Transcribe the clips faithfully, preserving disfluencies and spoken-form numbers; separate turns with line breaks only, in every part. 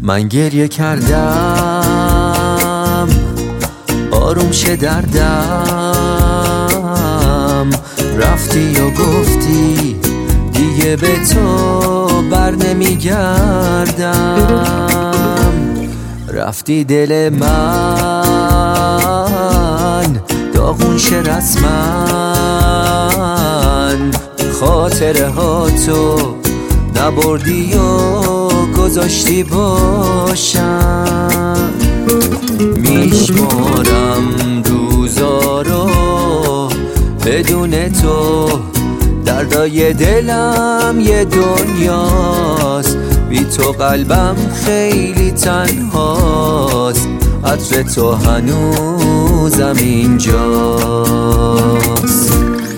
من گریه کردم آروم شه دردم، رفتی و گفتی دیگه به تو بر نمیگردم. رفتی دل من داغون شه رسما، خاطره ها تو نبردی و گذاشتی باشم. میشمارم روزارو بدون تو، دردای دلم یه دنیاست، بی تو قلبم خیلی تنهاست، عطر تو هنوزم اینجاست.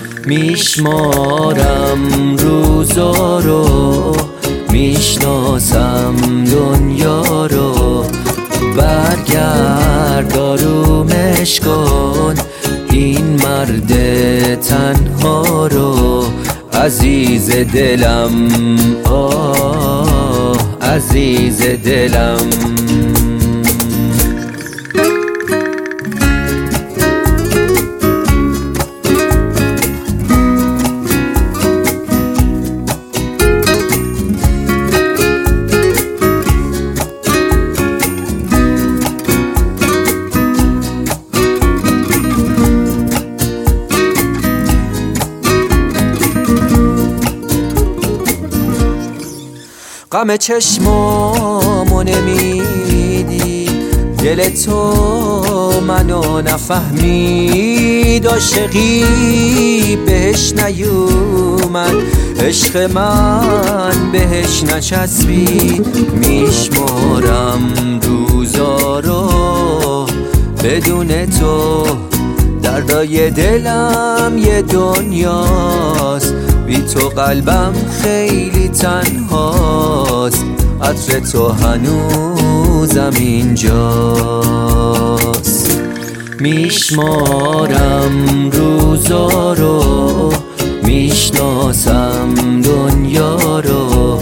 میشمارم روزا رو، میشناسم دنیا رو، برگرد آرومش کن این مرد تنها رو. عزیز دلم، آه عزیز دلم. غم چشمامو نمیدی، دل تو منو نفهمید، عاشقی بهش نیومد، عشق من بهش نچسبید. میشمارم روزا رو بدون تو، دردای دلم یه دنیاست، بی تو قلبم خیلی تنهاست، عطر تو هنوزم اینجاست. میشمارم روزا رو، میشناسم دنیا رو،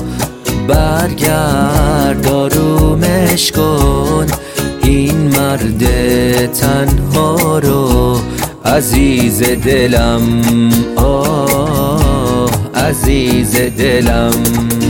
برگرد آرومش کن این مرد تنها رو. عزیز دلم، آه عزیز دلم.